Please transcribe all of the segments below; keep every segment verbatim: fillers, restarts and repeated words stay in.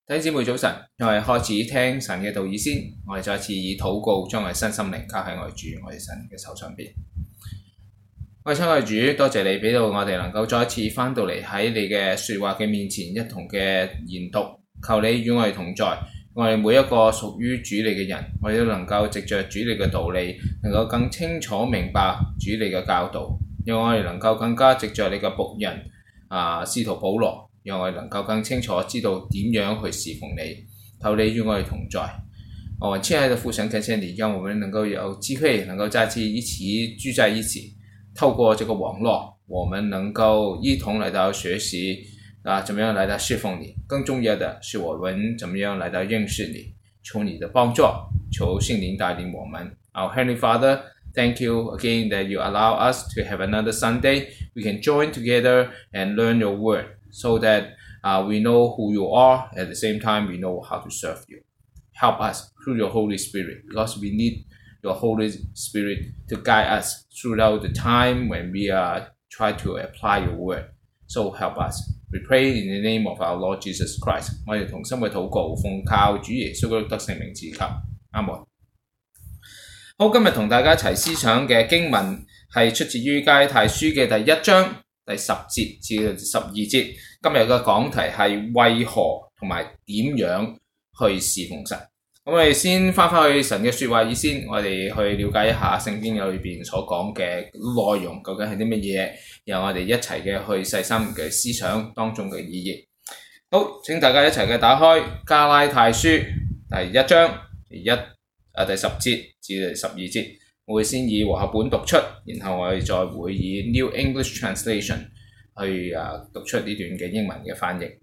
弟兄姊妹早晨，我哋開始聽神嘅道義先，我哋再一次以禱告將我哋身心靈交喺我哋主我哋神嘅手上邊。我哋親愛嘅主，多謝你俾到我哋能夠再一次翻到嚟喺你嘅說話嘅面前一同嘅研讀，求你與我哋同在，我哋每一個屬於主你嘅人，我哋都能夠藉着主你嘅道理，能夠更清楚明白主你嘅教導，讓我哋能夠更加藉着你嘅僕人啊使徒保羅。讓我哋能夠更清楚知道點樣去侍奉你，求你與我哋同在。我們親愛的父神，感謝你，讓我們能夠有機會能夠再次一起聚在一起，透過這個網絡，我們能夠一同來到學習啊，怎麼樣來到侍奉你。更重要的是，我們怎麼樣來到認識你，求你的幫助，求聖靈帶領我們。Our Heavenly Father, thank you again that you allow us to have another Sunday. We can join together and learn your word.So that uh, we know who you are, at the same time we know how to serve you. Help us through your Holy Spirit, because we need your Holy Spirit to guide us throughout the time when we uh, try to apply your word. So help us. We pray in the name of our Lord Jesus Christ. 我哋同心嘅禱告，奉靠主耶穌基督得聖名祈求，阿門。好，今日同大家一齊思想嘅經文係出自於加拉太書嘅第一章第十節至十二節，今日嘅講題係為何同埋點樣去侍奉神。咁我哋先翻返去神嘅說話意先，我哋去了解一下聖經裏邊所講嘅內容究竟係啲乜嘢，然後我哋一齊嘅去細心嘅思想當中嘅意義。好，請大家一齊嘅打開加拉太書第一章第一啊第十節至第十二節。我會先以和合本讀出，然後我哋再會以 New English Translation 去啊讀出呢段嘅英文嘅翻譯。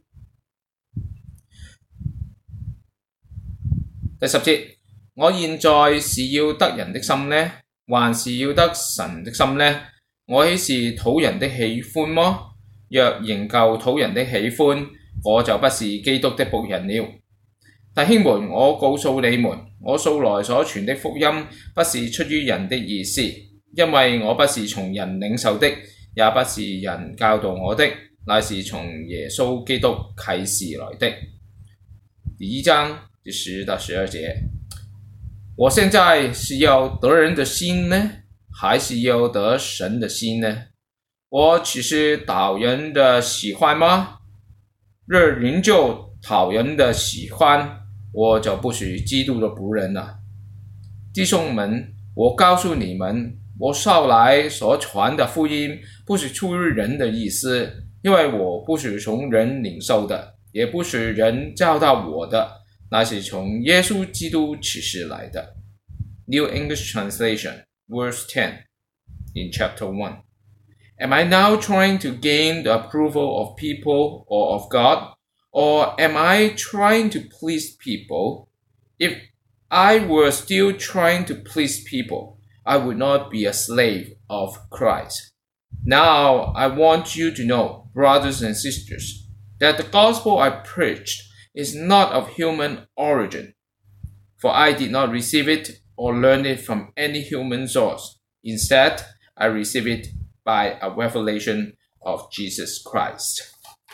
第十節，我現在是要得人的心呢，還是要得神的心呢？我豈是討人的喜歡麼？若仍舊討人的喜歡，我就不是基督的僕人了。弟兄們，我告訴你們，我素來所傳的福音不是出於人的意思，因為我不是從人領受的，也不是人教導我的，乃是從耶穌基督啟示來的。第一章第十到十二節，我現在是要得人的心呢，還是要得神的心呢？我只是討人的喜歡嗎？若仍舊討人的喜歡，我就不是基督的僕人了。弟兄們，我告訴你們，我素來所傳的福音不是出於人的意思，因為我不是從人領受的，也不是人教導我的，乃是從耶穌基督啟示來的。New English Translation, verse ten, in chapter one. Am I now trying to gain the approval of people or of God?Or am I trying to please people? If I were still trying to please people, I would not be a slave of Christ. Now, I want you to know, brothers and sisters, that the gospel I preached is not of human origin. For I did not receive it or learn it from any human source. Instead, I received it by a revelation of Jesus Christ.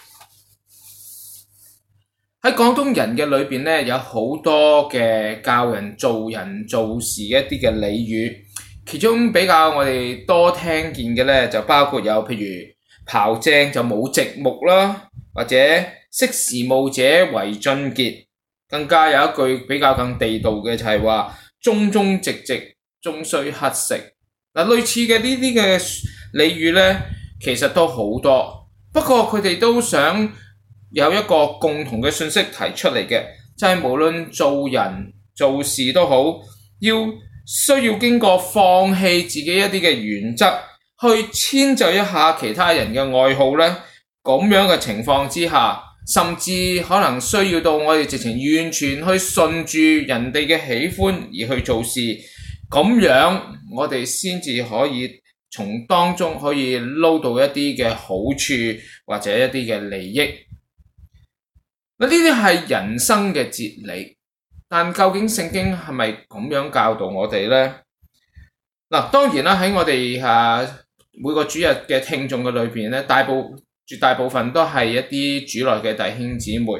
喺廣東人嘅裏邊咧，有好多嘅教人做人做事一啲嘅俚語，其中比較我哋多聽見嘅咧，就包括有譬如刨正就冇寂寞啦，或者識時務者為俊傑，更加有一句比較更地道嘅就係話忠忠直直，終須乞食。嗱，類似嘅呢啲嘅俚語咧，其實都好多，不過佢哋都想有一個共同嘅信息提出嚟嘅，就係無論做人做事都好，要需要經過放棄自己一啲嘅原則，去遷就一下其他人嘅愛好咧。咁樣嘅情況之下，甚至可能需要到我哋直情完全去順住人哋嘅喜歡而去做事，咁樣我哋先至可以從當中可以撈到一啲嘅好處或者一啲嘅利益。呢啲係人生嘅哲理，但究竟聖經係咪咁樣教導我哋呢？嗱，當然啦，喺我哋啊每個主日嘅聽眾嘅裏邊咧，大部絕大部分都係一啲主內嘅弟兄姊妹，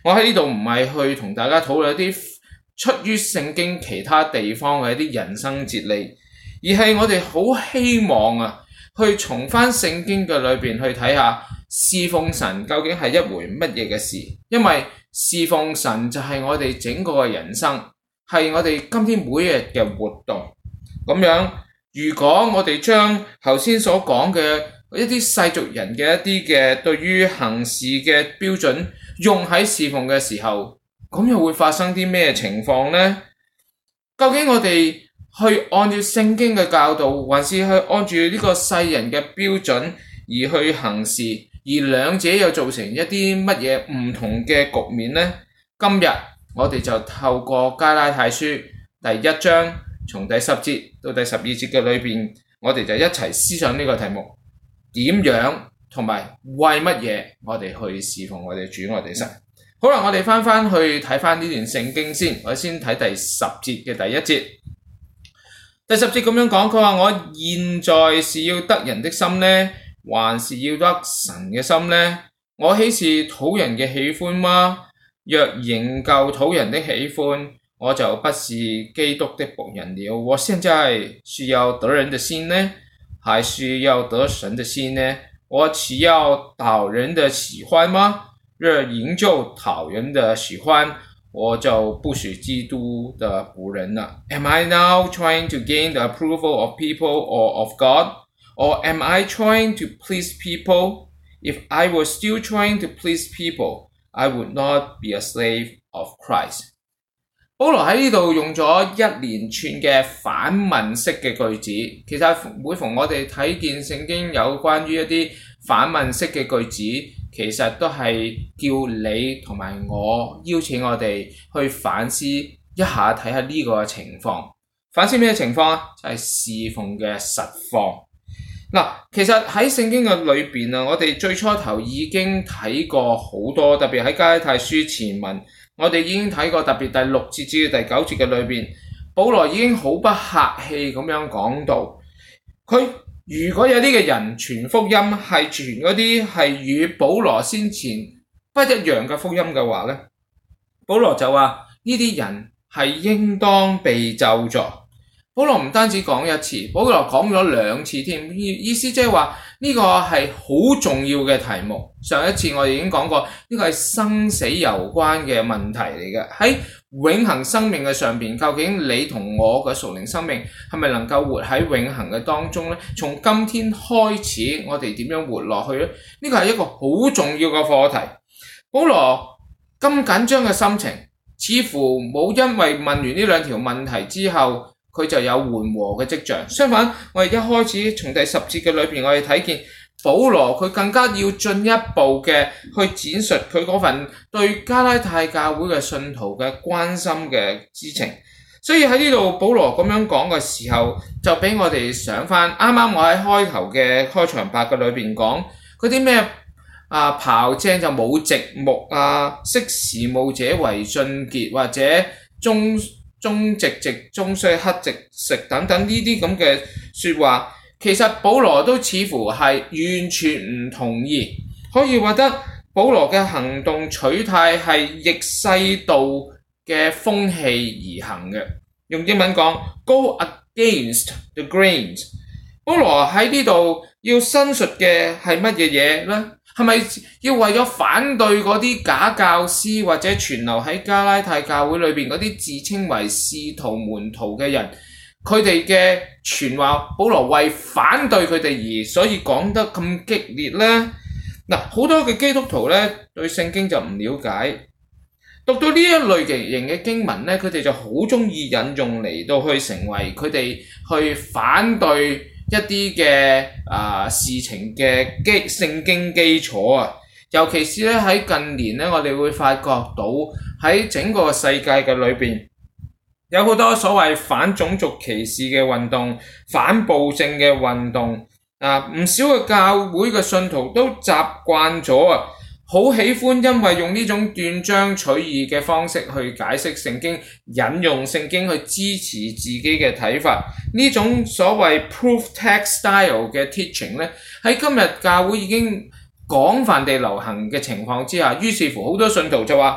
我喺呢度唔係去同大家討論一啲出於聖經其他地方嘅一啲人生哲理，而係我哋好希望啊，去從翻聖經嘅裏邊去睇下侍奉神究竟係一回乜嘢嘅事。因為侍奉神就係我哋整個嘅人生，係我哋今天每日嘅活動。咁樣，如果我哋將頭先所講嘅一啲世俗人嘅一啲嘅對於行事嘅標準用喺侍奉嘅時候，咁又會發生啲咩情況呢？究竟我哋去按照聖經嘅教導，還是去按住呢個世人嘅標準而去行事，而兩者又造成一啲乜嘢唔同嘅局面呢？今日我哋就透過加拉太書第一章從第十節到第十二節嘅裏邊，我哋就一齊思想呢個題目，點樣同埋為乜嘢我哋去侍奉我哋主我哋神。好啦，我哋翻翻去睇翻呢段聖經先，我先睇第十節嘅第一節。第十節咁樣講，佢話我現在是要得人的心呢，還是要得神嘅心呢？我豈是討人嘅喜歡嗎？若仍舊討人的喜歡，我就不是基督的僕人了。我現在是要得人的心呢，還是要得神的心呢？我豈要討人的喜歡嗎？若仍舊討人的喜歡，我就不是基督的僕人了。Am I now trying to gain the approval of people or of God? Or am I trying to please people? If I were still trying to please people, I would not be a slave of Christ. 保羅喺呢度用咗一連串嘅反問式嘅句子，其實每逢我哋睇見聖經有關於一啲反問式嘅句子，其實都係叫你同埋我，邀請我哋去反思一下，睇下呢個情況。反思咩情況啊？就係侍奉嘅實況。嗱，其實喺聖經嘅裏邊啊，我哋最初頭已經睇過好多，特別喺加拉太書前文，我哋已經睇過，特別第六節至第九節嘅裏邊，保羅已經好不客氣咁樣講到，佢如果有啲嘅人傳福音係傳嗰啲係與保羅先前不一樣嘅福音嘅話咧，保羅就話呢啲人係應當被咒詛。保羅唔單止講一次，保羅講咗兩次添，意思即係話呢個係好重要嘅題目。上一次我哋已經講過，呢個係生死攸關嘅問題嚟嘅。喺永恆生命嘅上邊，究竟你同我嘅屬靈生命係咪能夠活喺永恆嘅當中呢？從今天開始，我哋點樣活落去呢？呢個係一個好重要嘅課題。保羅咁緊張嘅心情，似乎冇因為問完呢兩條問題之後，佢就有緩和嘅跡象。相反，我哋一開始從第十節嘅裏邊，我哋睇見保羅佢更加要進一步嘅去展述佢嗰份對加拉太教會嘅信徒嘅關心嘅之情。所以喺呢度保羅咁樣講嘅時候，就俾我哋想翻啱啱我喺開頭嘅開場白嘅裏邊講嗰啲咩啊，刨正就冇直木啊，識時務者為俊傑，或者中中直直中衰黑直食等等呢啲咁嘅說話，其實保羅都似乎係完全唔同意，可以話得保羅嘅行動取態係逆世道嘅風氣而行嘅。用英文講 ，go against the grains。保羅喺呢度要申述嘅係乜嘢嘢呢？係咪要為咗反對嗰啲假教師或者存留喺加拉太教會裏邊嗰啲自稱為使徒門徒嘅人，佢哋嘅傳話，保羅為反對佢哋而所以講得咁激烈呢？嗱，好多嘅基督徒呢對聖經就唔了解，讀到呢一類型嘅經文呢，佢哋就好中意引用嚟到去成為佢哋去反對一啲嘅啊事情嘅基聖經基礎啊，尤其是咧喺近年咧，我哋會發覺到喺整個世界嘅裏邊，有好多所謂反種族歧視嘅運動、反暴政嘅運動啊，唔少嘅教會嘅信徒都習慣咗啊，好喜歡因為用呢種斷章取義嘅方式去解釋聖經，引用聖經去支持自己嘅睇法。呢種所謂 proof text style 嘅 teaching 咧，喺今日教會已經廣泛地流行嘅情況之下，於是乎好多信徒就話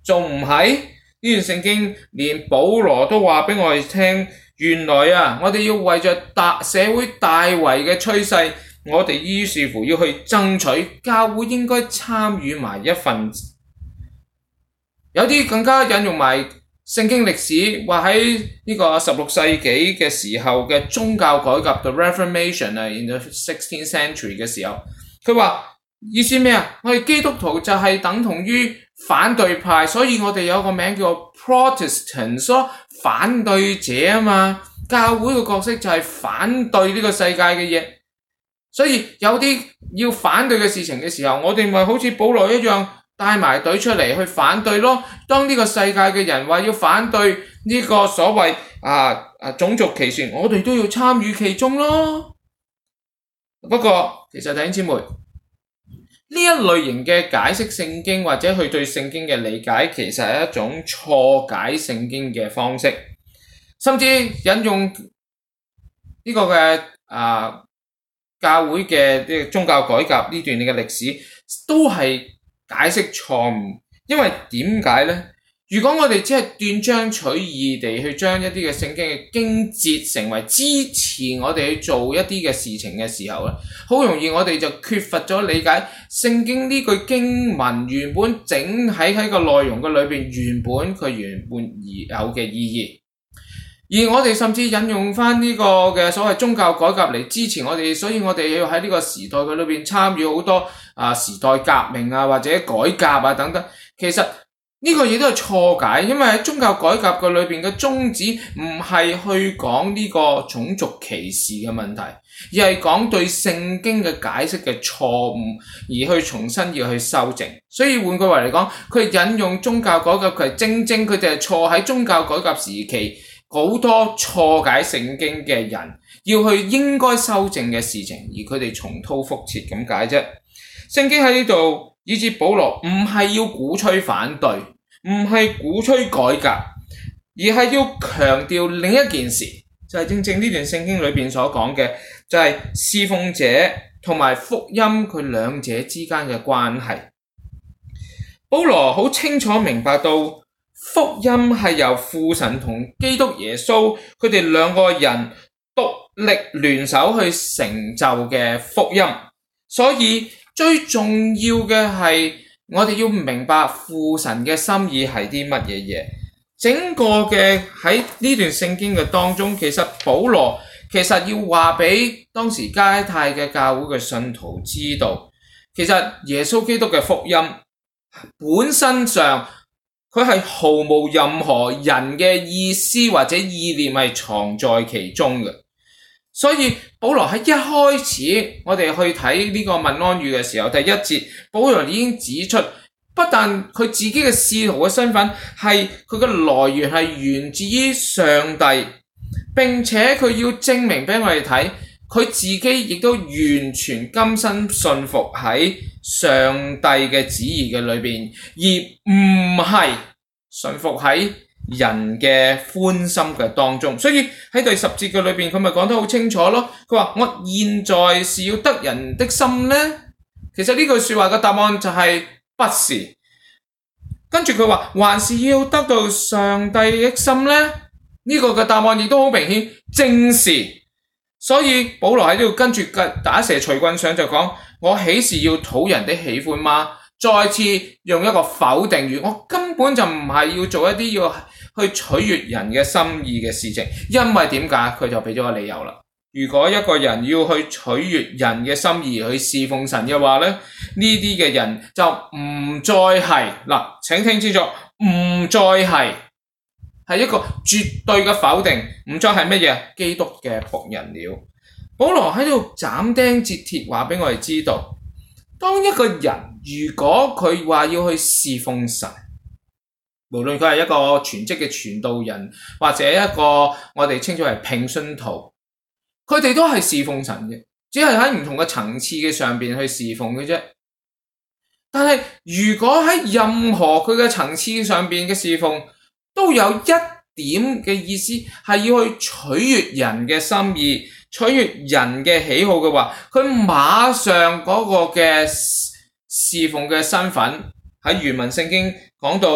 仲唔係？呢段聖經連保羅都話俾我哋聽，原來啊，我哋要為着大社會大圍嘅趨勢，我哋於是乎要去爭取教會應該參與埋一份子。有啲更加引用埋聖經歷史，話喺呢個十六世紀嘅時候嘅宗教改革 The Reformation 啊 in the sixteenth century 嘅時候，佢話意思咩啊？我哋基督徒就係等同於反對派，所以我哋有個名叫做 Protestants 咯，反對者啊嘛。教會嘅角色就係反對呢個世界嘅嘢，所以有啲要反對嘅事情嘅時候，我哋咪好似保羅一樣帶埋隊出嚟去反對咯。當呢個世界嘅人話要反對呢個所謂啊啊種族歧視，我哋都要參與其中咯。不過其實弟兄姊妹，呢一類型嘅解釋聖經或者去對聖經嘅理解，其實係一種錯解聖經嘅方式，甚至引用呢個嘅啊教會嘅呢個宗教改革呢段嘅歷史，都係解釋錯誤。因為點解呢？如果我哋只係斷章取義地去將一啲嘅聖經嘅經節成為支持我哋去做一啲嘅事情嘅時候咧，好容易我哋就缺乏咗理解聖經呢句經文原本整喺喺個內容嘅裏邊原本佢原本而有嘅意義。而我哋甚至引用翻呢個嘅所謂宗教改革嚟支持我哋，所以我哋要喺呢個時代嘅裏邊參與好多啊時代革命啊或者改革啊等等。其實呢個嘢都係錯解，因為喺宗教改革嘅裏邊嘅宗旨唔係去講呢個種族歧視嘅問題，而係講對聖經嘅解釋嘅錯誤，而去重新要去修正。所以換句話嚟講，佢引用宗教改革，佢係正正佢哋係錯喺宗教改革時期好多錯解聖經嘅人要去應該修正嘅事情，而佢哋重蹈覆轍咁解啫。聖經喺呢度以至保羅唔係要鼓吹反對，唔係鼓吹改革，而係要強調另一件事，就係正正呢段聖經裏邊所講嘅，就係侍奉者同埋福音佢兩者之間嘅關係。保羅好清楚明白到福音係由父神同基督耶穌佢哋兩個人獨力聯手去成就嘅福音，所以最重要嘅係我哋要明白父神嘅心意係啲乜嘢嘢。整個嘅喺呢段聖經嘅當中，其實保羅其實要話俾當時加拉太嘅教會嘅信徒知道，其實耶穌基督嘅福音本身上佢係毫無任何人嘅意思或者意念係藏在其中嘅。所以保羅喺一開始我哋去睇呢個問安語嘅時候，第一節保羅已經指出，不但佢自己嘅使徒嘅身份係佢嘅來源係源自於上帝，並且佢要證明俾我哋睇，佢自己亦都完全甘心信服喺上帝嘅旨意嘅裏邊，而唔係信服喺人嘅歡心嘅當中。所以喺第十節嘅裏邊佢咪講得好清楚咯。佢話我現在是要得人的心呢？其實呢句說話嘅答案就係不是。跟住佢話還是要得到上帝的心呢？呢個嘅答案亦都好明顯，正是。所以保羅喺呢度跟住打蛇隨棍上就講，我豈是要討人的喜歡嗎？再次用一個否定語，我根本就唔係要做一啲要去取悅人嘅心意嘅事情。因為點解？佢就俾咗個理由啦。如果一個人要去取悅人嘅心意去侍奉神嘅話咧，呢啲嘅人就唔再係嗱，請聽清楚，唔再係係一個絕對嘅否定，唔再係乜嘢？基督嘅僕人了。保羅喺度斬釘截鐵話俾我哋知道，當一個人如果佢話要去侍奉神，無論佢係一個全職嘅傳道人，或者一個我哋稱之為平信徒，佢哋都係侍奉神嘅，只係喺唔同嘅層次嘅上邊去侍奉嘅啫。但係如果喺任何佢嘅層次上邊嘅侍奉，都有一點嘅意思係要去取悅人嘅心意，取悅人嘅喜好嘅話，佢馬上嗰個嘅侍奉嘅身份喺原文聖經講到，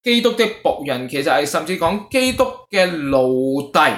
基督的僕人，其實係甚至講基督嘅奴隸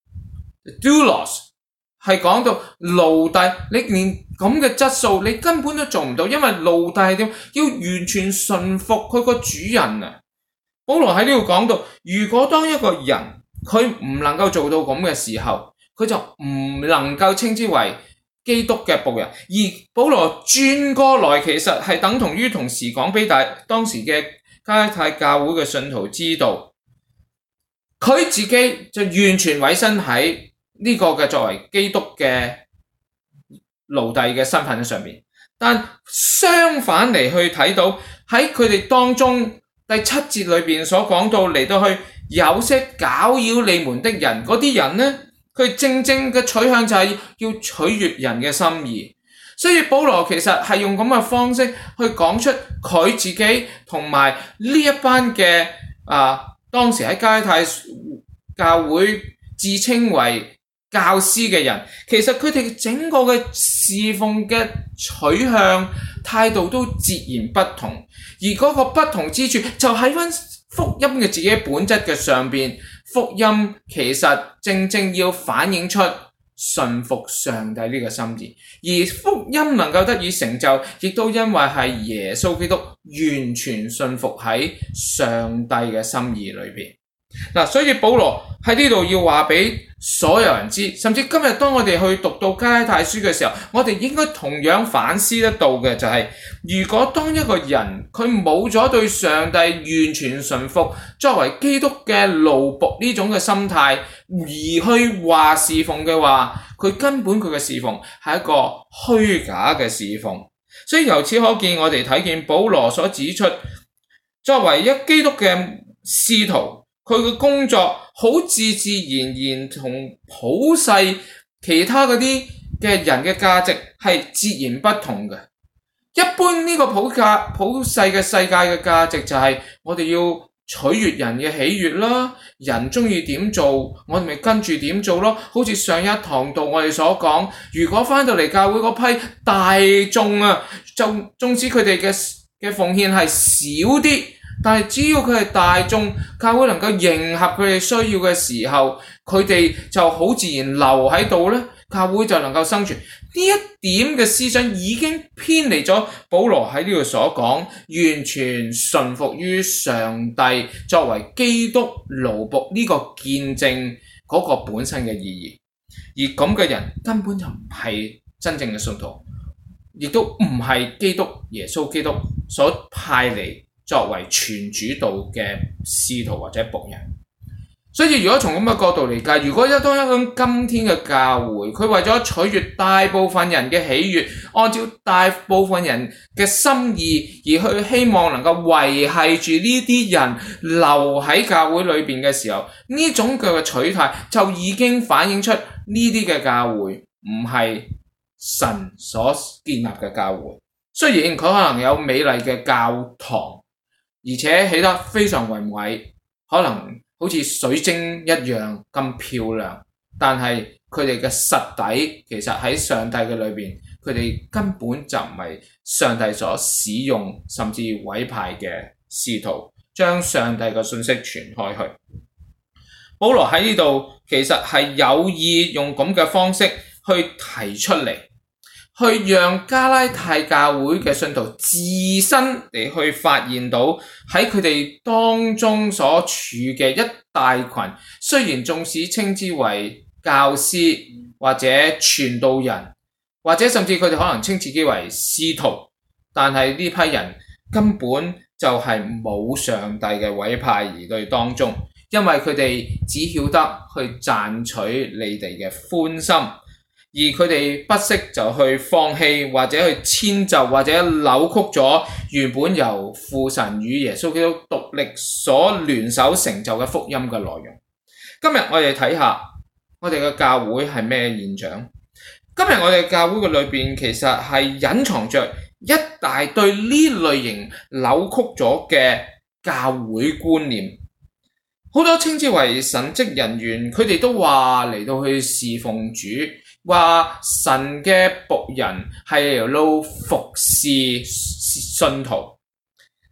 doulos， 係講到奴隸，你連咁嘅質素你根本都做唔到，因為奴隸係點？要完全順服佢個主人啊！保羅喺呢度講到，如果當一個人佢唔能夠做到咁嘅時候，佢就唔能夠稱之為基督嘅僕人。而保羅轉過來，其實係等同於同時講俾大當時嘅加拉太教會嘅信徒知道，佢自己就完全委身喺呢個嘅作為基督嘅奴隸嘅身份上面。但相反嚟去睇到喺佢哋當中第七節裏邊所講到嚟到去有些攪擾你們的人，嗰啲人呢，佢正正嘅取向就係要取悅人嘅心意。所以保羅其實係用咁嘅方式去講出佢自己同埋呢一班嘅啊當時喺加拉太教會自稱為教師嘅人，其實佢哋整個嘅侍奉嘅取向態度都截然不同，而嗰個不同之處就喺返福音嘅自己本質嘅上邊。福音其實正正要反映出順服上帝呢個心意，而福音能夠得以成就，亦都因為係耶穌基督完全順服喺上帝嘅心意裏邊。嗱，所以保羅喺呢度要話俾所有人知，甚至今日當我哋去讀到加拉太書嘅時候，我哋應該同樣反思得到嘅就係、是，如果當一個人佢冇咗對上帝完全順服，作為基督嘅奴僕呢種嘅心態，而去話侍奉嘅話，佢根本佢嘅侍奉係一個虛假嘅侍奉。所以由此可見，我哋睇見保羅所指出，作為一基督嘅使徒，佢嘅工作好自自然然同普世其他嗰啲嘅人嘅價值係截然不同嘅。一般呢個普價普世嘅世界嘅價值就係我哋要取悅人嘅喜悅啦，人中意點做，我哋咪跟住點做咯。好似上一堂度我哋所講，如果翻到嚟教會嗰批大眾啊，就縱使佢哋嘅嘅奉獻係少啲，但係只要佢係大眾，教會能夠迎合佢哋需要嘅時候，佢哋就好自然留喺度咧，教會就能夠生存。呢一點嘅思想已經偏離咗保羅喺呢度所講，完全順服於上帝作為基督奴僕呢個見證嗰個本身嘅意義。而咁嘅人根本就唔係真正嘅信徒，亦都唔係基督耶穌基督所派嚟作為全主導嘅使徒或者僕人。所以如果從咁嘅角度嚟計，如果一當一個今天嘅教會，佢為咗取悅大部分人嘅喜悅，按照大部分人嘅心意而去希望能夠維繫住呢啲人留喺教會裏邊嘅時候，呢種嘅取態就已經反映出呢啲嘅教會唔係神所建立嘅教會。雖然佢可能有美麗嘅教堂，而且起得非常宏偉，可能好似水晶一樣咁漂亮，但係佢哋嘅實底其實喺上帝嘅裏邊，佢哋根本就唔係上帝所使用甚至委派嘅使徒，將上帝嘅信息傳開去。保羅喺呢度其實係有意用咁嘅方式去提出嚟，去讓加拉太教會嘅信徒自身嚟去發現到喺佢哋當中所處嘅一大群，雖然縱使稱之為教師或者傳道人，或者甚至佢哋可能稱自己為使徒，但係呢批人根本就係冇上帝嘅委派而對當中，因為佢哋只曉得去賺取你哋嘅歡心，而佢哋不惜就去放棄或者去遷就或者扭曲咗原本由父神與耶穌基督獨力所聯手成就嘅福音嘅內容。今日我哋睇下我哋嘅教會係咩現象？今日我哋教會嘅裏邊其實係隱藏着一大堆呢類型扭曲咗嘅教會觀念。好多稱之為神職人員，佢哋都話嚟到去侍奉主，話神嘅僕人係嚟到服侍信徒。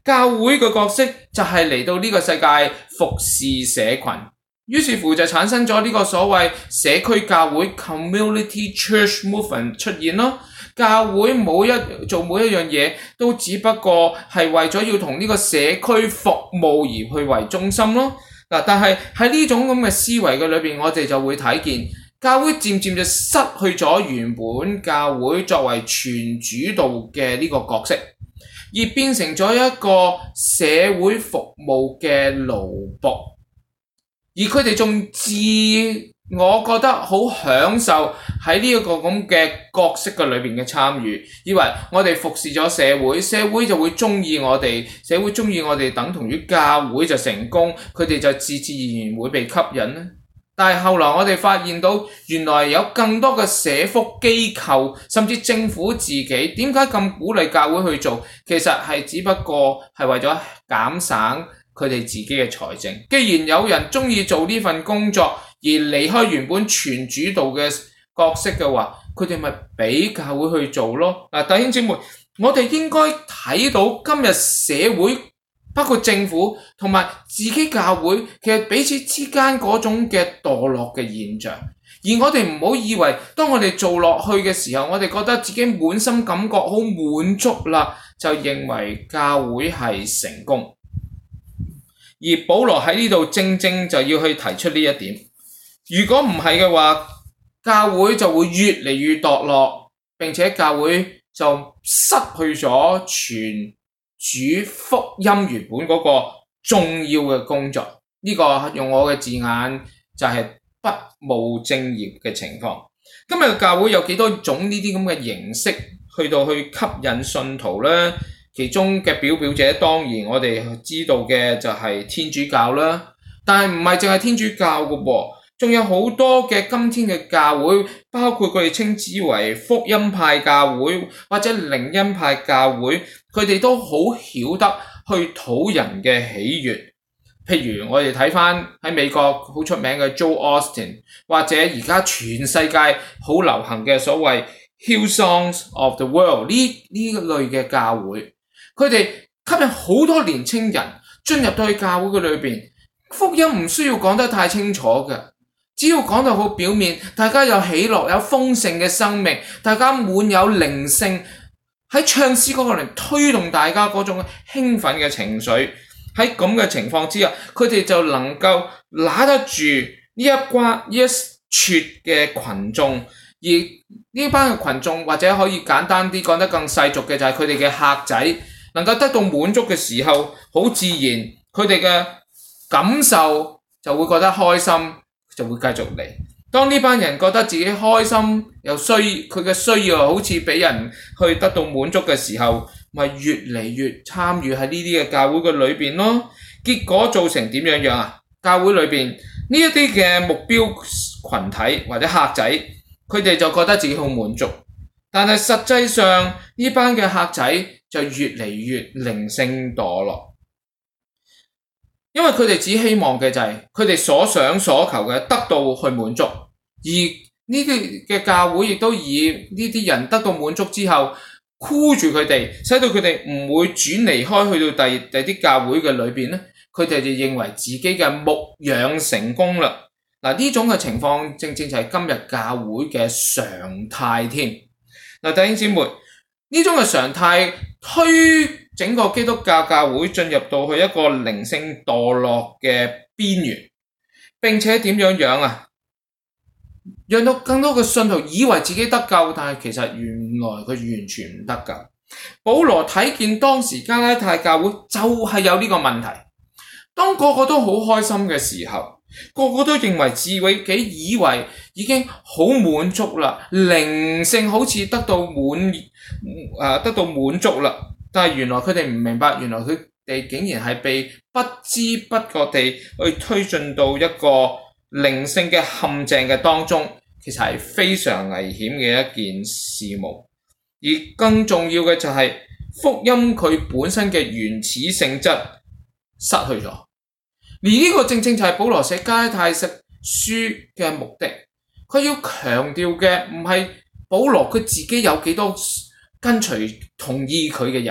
教會嘅角色就係嚟到呢個世界服侍社群，於是乎就產生咗呢個所謂社區教會 community church movement 出現咯。教會每一做每一樣嘢都只不過係為咗要同呢個社區服務而去為中心咯。嗱，但係喺呢種咁嘅思維嘅裏邊，我哋就會睇見教會漸漸就失去咗原本教會作為全主導嘅呢個角色，而變成咗一個社會服務嘅奴僕，而佢哋仲自我覺得好享受喺呢一個咁嘅角色嘅裏邊嘅參與，以為我哋服侍咗社會，社會就會中意我哋，社會中意我哋等同於教會就成功，佢哋就自自然然會被吸引咧。但係後來我哋發現到，原來有更多嘅社福機構，甚至政府自己，點解咁鼓勵教會去做？其實係只不過係為咗減省佢哋自己嘅財政。既然有人中意做呢份工作，而離開原本全主導嘅角色嘅話，佢哋咪俾教會去做咯。嗱，弟兄姊妹，我哋應該睇到今日社會，包括政府同埋自己教會，其實彼此之間嗰種嘅墮落嘅現象。而我哋唔好以為，當我哋做落去嘅時候，我哋覺得自己滿心感覺好滿足啦，就認為教會係成功。而保羅喺呢度正正就要去提出呢一點。如果唔係嘅話，教會就會越嚟越墮落，並且教會就失去咗傳主福音原本嗰個重要嘅工作。呢、這個用我嘅字眼就係不務正業嘅情況。今日嘅教會有幾多種呢啲咁嘅形式去到去吸引信徒呢？其中嘅表表者當然我哋知道嘅就係天主教啦，但係唔係淨係天主教嘅噃。仲有好多嘅今天嘅教會，包括佢哋稱之為福音派教會或者靈恩派教會，佢哋都好曉得去討人嘅喜悅。譬如我哋睇返喺美國好出名嘅 Joel Austin， 或者而家全世界好流行嘅所謂 Hillsongs of the World 呢呢類嘅教會，佢哋吸引好多年青人進入到去教會嘅裏邊。福音唔需要講得太清楚嘅。只要講到好表面，大家有喜樂，有豐盛嘅生命，大家滿有靈性，喺唱詩嗰個嚟推動大家嗰種興奮嘅情緒。喺咁嘅情況之下，佢哋就能夠拿得住呢一關呢一撮嘅群眾，而呢班嘅群眾或者可以簡單啲講得更世俗嘅就係佢哋嘅客仔，能夠得到滿足嘅時候，好自然佢哋嘅感受就會覺得開心。就會繼續嚟。當呢班人覺得自己開心又需佢嘅需要好似俾人去得到滿足嘅時候，咪越嚟越參與喺呢啲嘅教會嘅裏邊咯。結果造成點樣樣啊？教會裏邊呢一啲嘅目標群體或者客仔，佢哋就覺得自己好滿足，但係實際上呢班嘅客仔就越嚟越靈性墮落。因為佢哋只希望嘅就係佢哋所想所求嘅得到去滿足，而呢啲嘅教會亦都以呢啲人得到滿足之後箍住佢哋，使到佢哋唔會轉離開去到第第啲教會嘅裏邊咧，佢哋就認為自己嘅牧養成功啦。嗱，呢種嘅情況正正就係今日教會嘅常態添。嗱，弟兄姊妹，呢種嘅常態推整個基督教教會進入到去一個靈性墮落嘅邊緣，並且點樣樣啊？讓到更多嘅信徒以為自己得救，但係其實原來佢完全唔得救。保羅睇見當時加拉太教會就係有呢個問題，當個個都好開心嘅時候，個個都認為自己以為已經好滿足啦，靈性好似得到滿誒、呃、得到滿足啦。但係原來佢哋唔明白，原來佢哋竟然係被不知不覺地去推進到一個靈性嘅陷阱嘅當中，其實係非常危險嘅一件事務。而更重要嘅就係福音佢本身嘅原始性質失去咗，而呢個正正就係保羅寫加拉太書嘅目的。佢要強調嘅唔係保羅佢自己有幾多跟隨同意佢嘅人，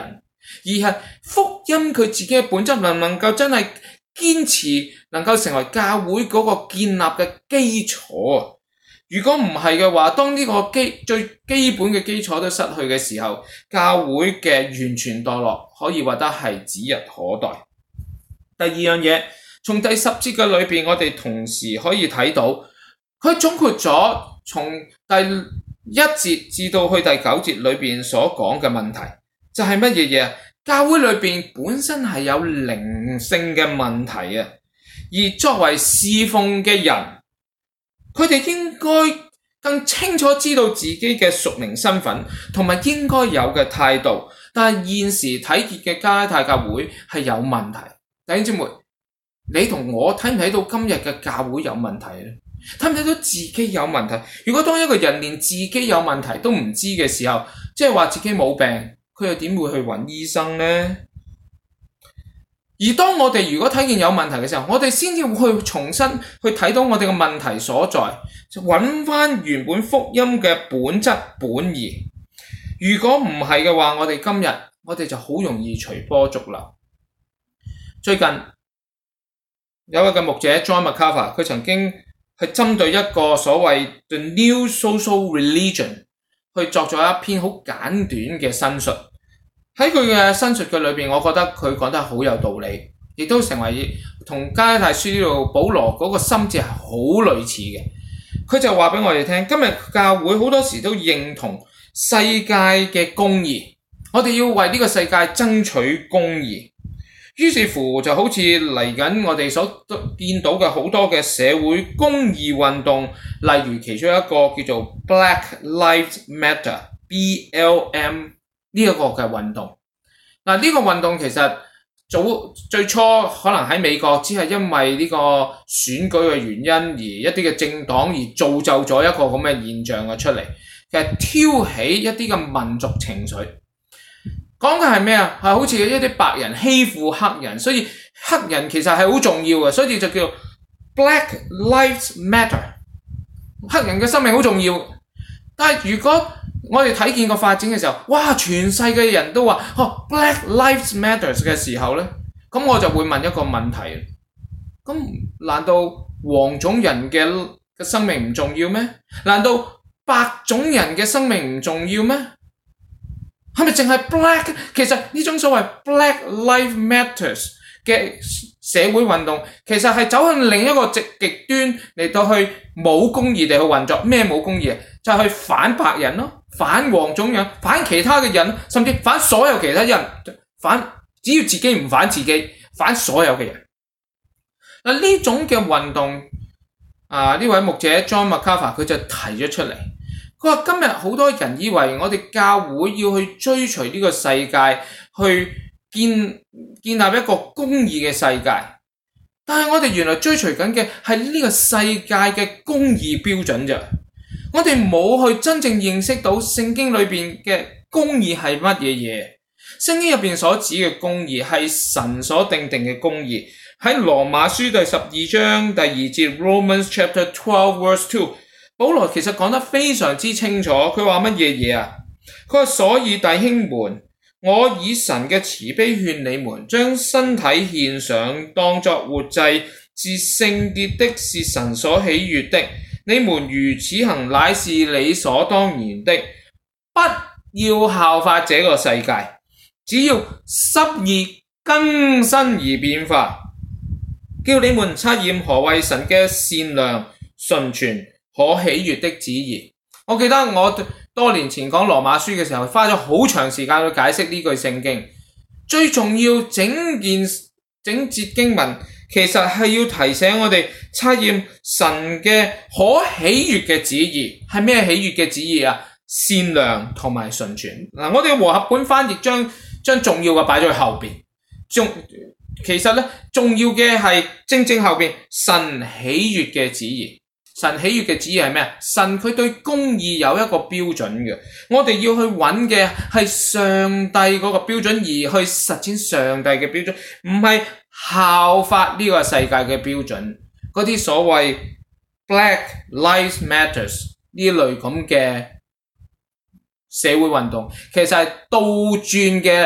而係福音佢自己嘅本質能唔能夠真係堅持，能夠成為教會嗰個建立嘅基礎。如果唔係嘅話，當呢個基最基本嘅基礎都失去嘅時候，教會嘅完全墮落可以話得係指日可待。第二樣嘢，從第十節嘅裏邊，我哋同時可以睇到，佢總括咗從第一節至到去第九節裏邊所講嘅問題，就係乜嘢嘢？教會裏邊本身係有靈性嘅問題啊，而作為侍奉嘅人，佢哋應該更清楚知道自己嘅屬靈身份同埋應該有嘅態度，但係現時體結嘅加拉太教會係有問題。弟兄姊妹，你同我睇唔睇到今日嘅教會有問題咧？睇唔睇到自己有問題？如果當一個人連自己有問題都唔知嘅時候，即係話自己冇病，佢又點會去揾醫生呢？而當我哋如果睇見有問題嘅時候，我哋先至會去重新去睇到我哋嘅問題所在，揾翻原本福音嘅本質本意。如果唔係嘅話，我哋今日我哋就好容易隨波逐流。最近有一個牧者 John MacArthur， 佢曾經去針對一個所謂 The New Social Religion 去作咗一篇好簡短嘅申述。喺佢嘅申述嘅裏邊，我覺得佢講得好有道理，亦都成為同加拉太書呢度保羅嗰個心志係好類似嘅。佢就話俾我哋聽，今日教會好多時都認同世界嘅公義，我哋要為呢個世界爭取公義。於是乎就好似嚟緊我哋所見到嘅好多嘅社會公義運動，例如其中一個叫做 Black Lives Matter B L M 呢一個嘅運動。嗱，呢個運動其實早最初可能喺美國只係因為呢個選舉嘅原因，而一啲嘅政黨而造就咗一個咁嘅現象嘅出嚟，其實挑起一啲嘅民族情緒。講嘅係咩啊？係好似一啲白人欺負黑人，所以黑人其實係好重要嘅，所以就叫 Black Lives Matter。黑人嘅生命好重要。但係如果我哋睇見個發展嘅時候，哇！全世界人都話哦 Black Lives Matter 嘅時候咧，咁我就會問一個問題：咁難道黃種人嘅嘅生命唔重要咩？難道白種人嘅生命唔重要咩？係咪淨係 black？ 其實呢種所謂 Black Lives Matters 嘅社會運動，其實係走向另一個極極端嚟到去冇公義地去運作。咩冇公義啊？就係去反白人咯，反黃種人，反其他嘅人，甚至反所有其他人，反只要自己唔反自己，反所有嘅人。嗱，呢種嘅運動，啊呢位牧者 John MacArthur 佢就提咗出嚟。佢話今日好多人以為我哋教會要去追隨呢個世界，去建建立一個公義嘅世界，但係我哋原來追隨緊嘅係呢個世界嘅公義標準啫。我哋冇去真正認識到聖經裏邊嘅公義係乜嘢嘢。聖經入邊所指嘅公義係神所定定嘅公義。喺羅馬書第十二章第二節 Romans chapter twelve verse two。保羅其實講得非常之清楚，佢話乜嘢嘢啊？佢話所以弟兄們，我以神嘅慈悲勸你們，將身體獻上，當作活祭，是聖潔的，是神所喜悅的。你們如此行，乃是理所當然的。不要效法這個世界，只要濕熱更新而變化，叫你們察驗何為神嘅善良、純全、可喜悅的旨意。我記得我多年前講羅馬書嘅時候，花咗好長時間去解釋呢句聖經。最重要，整件整節經文其實係要提醒我哋察驗神嘅可喜悅嘅旨意。係咩喜悅嘅旨意啊？善良同埋純全。嗱，我哋和合本翻譯將將重要嘅擺咗去後邊。重其實咧，重要嘅係正正後邊神喜悅嘅旨意。神喜悅嘅旨意係咩啊？神佢對公義有一個標準嘅，我哋要去揾嘅係上帝嗰個標準，而去實踐上帝嘅標準，唔係效法呢個世界嘅標準。嗰啲所謂 Black Lives Matters 呢類咁嘅社會運動，其實係倒轉嘅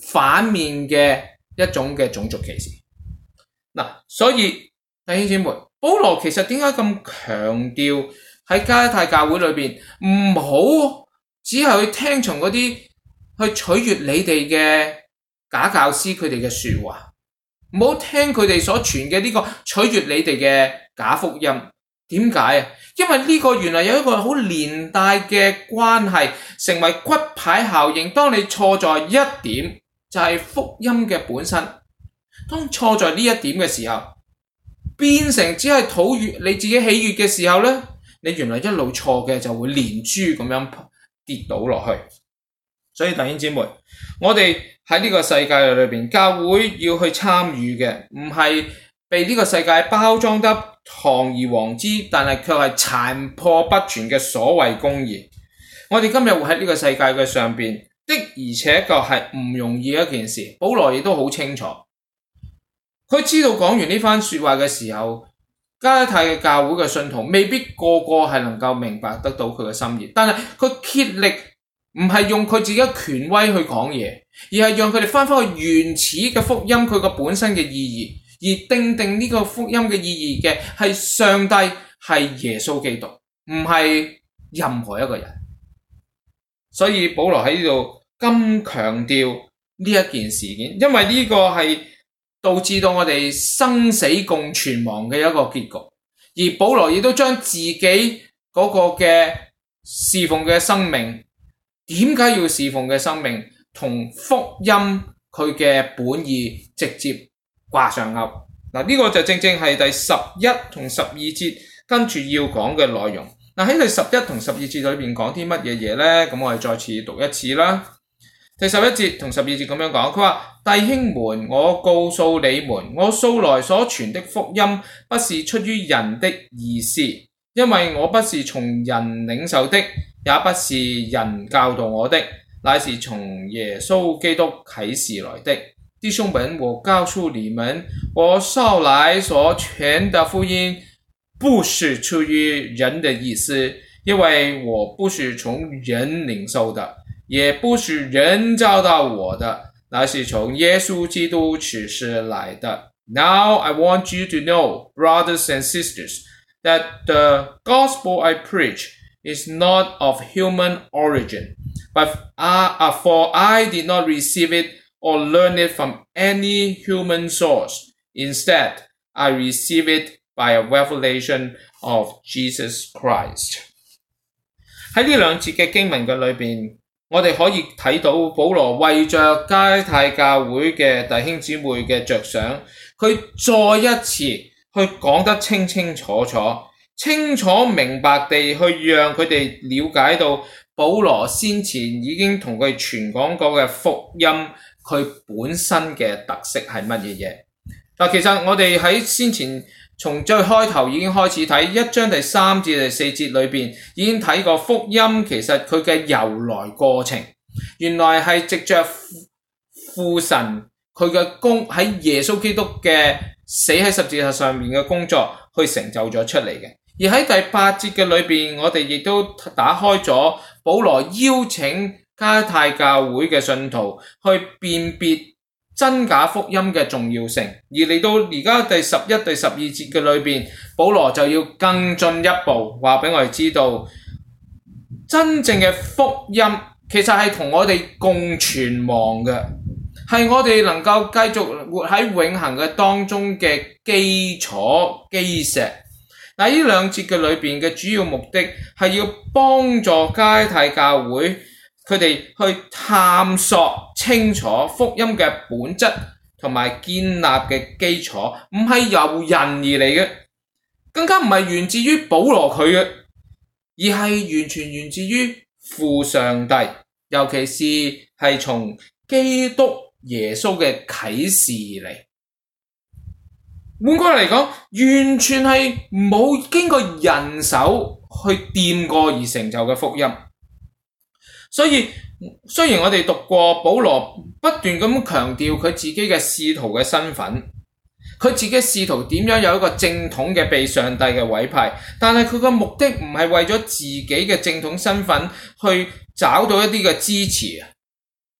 反面嘅一種嘅種族歧視。嗱，所以弟兄姊妹，保羅其實點解咁強調喺加拉太教會裏邊唔好只係去聽從嗰啲去取悅你哋嘅假教師佢哋嘅說話，唔好聽佢哋所傳嘅呢個取悅你哋嘅假福音。點解啊？因為呢個原來有一個好連帶嘅關係，成為骨牌效應。當你錯在一點，就係福音嘅本身。當錯在呢一點嘅時候，變成只係討悅你自己喜悅嘅時候呢，你原來一路錯嘅就會連珠咁樣跌倒落去。所以弟兄姊妹，我哋喺呢個世界裏邊，教會要去參與嘅，唔係被呢個世界包裝得堂而皇之，但係卻係殘破不全嘅所謂公義。我哋今日活喺呢個世界嘅上邊，的而且確係唔容易嘅一件事。保羅亦都好清楚，佢知道講完呢番說話嘅時候，加拉太嘅教會嘅信徒未必個個係能夠明白得到佢嘅心意，但係佢竭力唔係用佢自己嘅權威去講嘢，而係讓佢哋翻返去原始嘅福音佢個本身嘅意義，而定定呢個福音嘅意義嘅係上帝，係耶穌基督，唔係任何一個人。所以保羅喺呢度咁強調呢一件事件，因為呢個係導致到我哋生死共存亡嘅一個結局，而保羅亦都將自己嗰個嘅侍奉嘅生命，點解要侍奉嘅生命同福音佢嘅本意直接掛上鈎。嗱，呢個就正正係第十一同十二節跟住要講嘅內容。嗱，喺第十一同十二節裏邊講啲乜嘢嘢呢？咁我哋再次讀一次啦。第十一節同十二節咁樣講，佢話：弟兄們，我告訴你們，我素來所傳的福音不是出於人的意思，因為我不是從人領受的，也不是人教導我的，乃是從耶穌基督啟示來的。弟兄們，我告訴你們，我素來所傳的福音不是出於人的意思，因為我不是從人領受的，也不是人教導我的，乃是從耶穌基督啟示來的。Now I want you to know, brothers and sisters, that the gospel I preach is not of human origin, but I, for I did not receive it or learn it from any human source. Instead, I receive it by a revelation of Jesus Christ. 喺呢兩節嘅經文嘅裏邊，我哋可以睇到保羅為着加拉太教會嘅弟兄姊妹嘅着想，佢再一次去講得清清楚楚、清楚明白地去讓佢哋了解到保羅先前已經同佢傳講過嘅福音，佢本身嘅特色係乜嘢嘢。嗱，其實我哋喺先前從最開頭已經開始睇一章第三至第四節裏邊，已經睇過福音其實佢嘅由來過程，原來係藉着父神佢嘅工喺耶穌基督嘅死喺十字架上面嘅工作去成就咗出嚟嘅。而喺第八節嘅裏邊，我哋亦都打開咗保羅邀請加拉太教會嘅信徒去辨別真假福音嘅重要性，而嚟到而家第十一、第十二節嘅裏邊，保羅就要更進一步話俾我哋知道，真正嘅福音其實係同我哋共存亡嘅，係我哋能夠繼續活喺永恆嘅當中嘅基礎基石。嗱，呢兩節嘅裏邊嘅主要目的係要幫助加拉太教會佢哋去探索清楚福音嘅本質同埋建立嘅基礎，唔係由人而嚟嘅，更加唔係源自於保羅佢嘅，而係完全源自於父上帝，尤其是係從基督耶穌嘅啟示而嚟。換句嚟講，完全係冇經過人手去掂過而成就嘅福音。所以雖然我哋讀過保羅不斷咁強調佢自己嘅使徒嘅身份，佢自己使徒點樣有一個正統嘅被上帝嘅委派，但係佢嘅目的唔係為咗自己嘅正統身份去找到一啲嘅支持，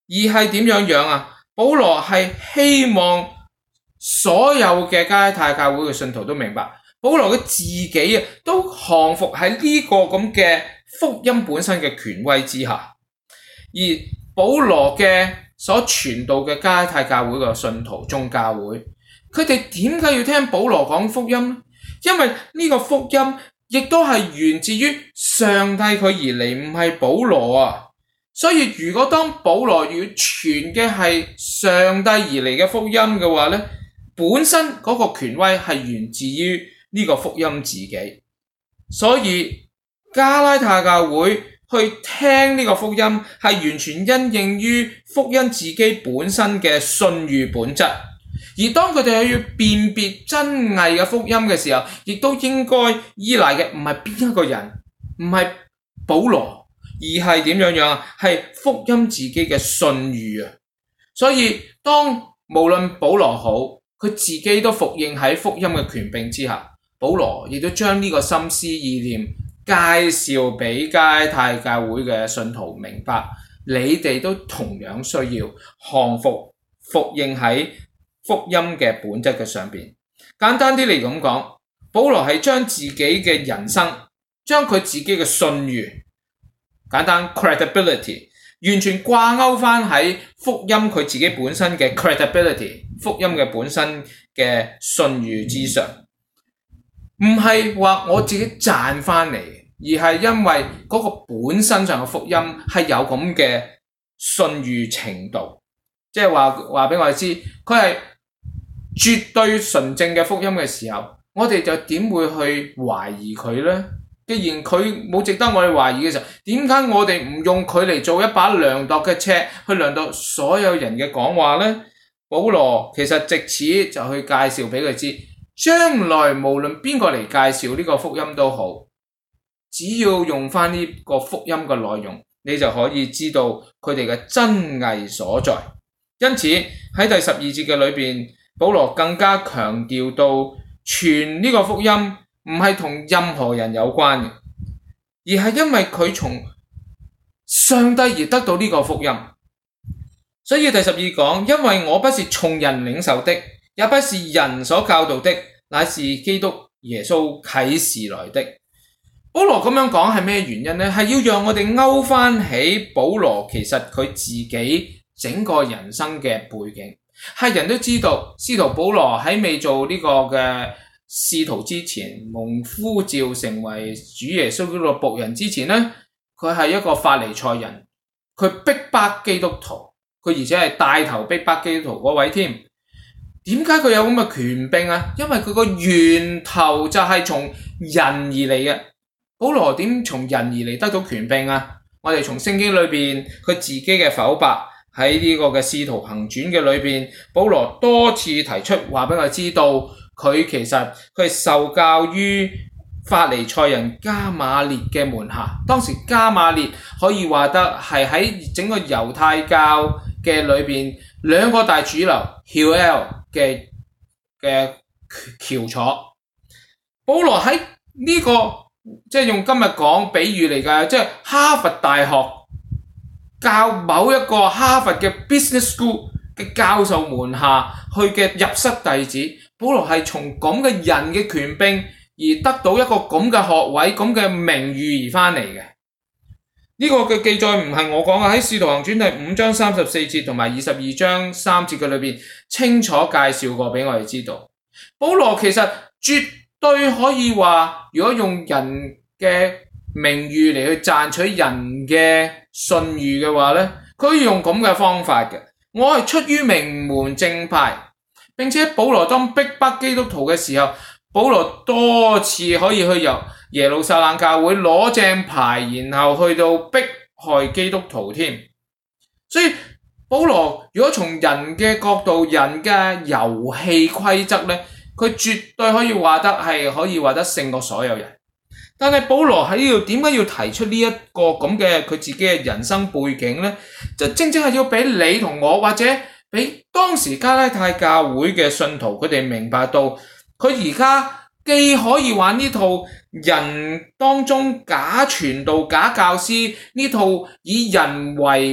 而係點樣樣啊？保羅係希望所有嘅加拉太教會嘅信徒都明白，保羅嘅自己啊都降服喺呢個咁嘅福音本身嘅權威之下。而保羅嘅所傳道嘅加拉太教會嘅信徒眾教會，佢哋點解要聽保羅講福音呢？因為呢個福音亦都係源自於上帝佢而嚟，唔係保羅啊。所以如果當保羅要傳嘅係上帝而嚟嘅福音嘅話咧，本身嗰個權威係源自於呢個福音自己。所以加拉太教會去聽呢個福音係完全因應於福音自己本身嘅信譽本質。而當佢哋去辨別真偽嘅福音嘅時候，亦都應該依賴嘅唔係邊一個人，唔係保羅，而係點樣樣啊？係福音自己嘅信譽啊！所以當無論保羅好，佢自己都服膺喺福音嘅權柄之下，保羅亦都將呢個心思意念介紹俾加拉太教會嘅信徒明白，你哋都同樣需要降服服膺喺福音嘅本質嘅上邊。簡單啲嚟咁講，保羅係將自己嘅人生，將佢自己嘅信譽，簡單 credibility， 完全掛鈎翻喺福音佢自己本身嘅 credibility， 福音嘅本身嘅信譽之上。唔係話我自己賺翻嚟，而係因為嗰個本身上嘅福音係有咁嘅信譽程度，即係話話俾我哋知，佢係絕對純正嘅福音嘅時候，我哋就點會去懷疑佢呢？既然佢冇值得我哋懷疑嘅時候，點解我哋唔用佢嚟做一把量度嘅尺，去量度所有人嘅講話呢？保羅其實藉此就去介紹俾佢知，將來無論邊個嚟介紹呢個福音都好，只要用翻呢個福音嘅內容，你就可以知道佢哋嘅真偽所在。因此喺第十二節嘅裏邊，保羅更加強調到傳呢個福音唔係同任何人有關嘅，而係因為佢從上帝而得到呢個福音。所以第十二講，因為我不是從人領受的，也不是人所教導的，乃是基督耶穌啟示來的。保羅咁樣講係咩原因呢？係要讓我哋勾翻起保羅其實佢自己整個人生嘅背景。係人都知道，使徒保羅喺未做呢個嘅使徒之前，蒙呼召成為主耶穌嘅僕人之前呢，佢係一個法利賽人，佢逼迫基督徒，佢而且係帶頭逼迫基督徒嗰位添。點解佢有咁嘅權柄啊？因為佢個源頭就係從人而嚟嘅。保羅點從人而嚟得到權柄啊？我哋從聖經裏邊佢自己嘅剖白，喺呢個嘅使徒行傳嘅裏邊，保羅多次提出話俾我知道，佢其實佢係受教於法利賽人加馬列嘅門下。當時加馬列可以話得係喺整個猶太教嘅裏邊兩個大主流 Hillel 嘅嘅翹楚。保羅喺呢個即係用今日講比喻嚟㗎，即係哈佛大學教某一個哈佛嘅 business school 嘅教授門下去嘅入室弟子。保羅係從咁嘅人嘅權柄而得到一個咁嘅學位、咁嘅名譽而翻嚟嘅。呢個嘅記載唔係我講嘅，喺《使徒行傳》第五章三十四節同埋二十二章三節嘅裏邊清楚介紹過俾我哋知道。保羅其實絕對可以話，如果用人嘅名譽嚟去賺取人嘅信譽嘅話咧，佢可以用咁嘅方法嘅。我係出於名門正派，並且保羅當逼迫基督徒嘅時候，保羅多次可以去由耶路撒冷教會攞正牌，然後去到迫害基督徒添。所以保羅如果從人嘅角度、人嘅遊戲規則咧，佢絕對可以話得係可以話得勝過所有人。但係保羅喺呢度點解要提出呢一個咁嘅佢自己嘅人生背景呢？就正正係要俾你同我，或者俾當時加拉太教會嘅信徒，佢哋明白到佢而家既可以玩呢套人當中假傳道、假教師呢套以人為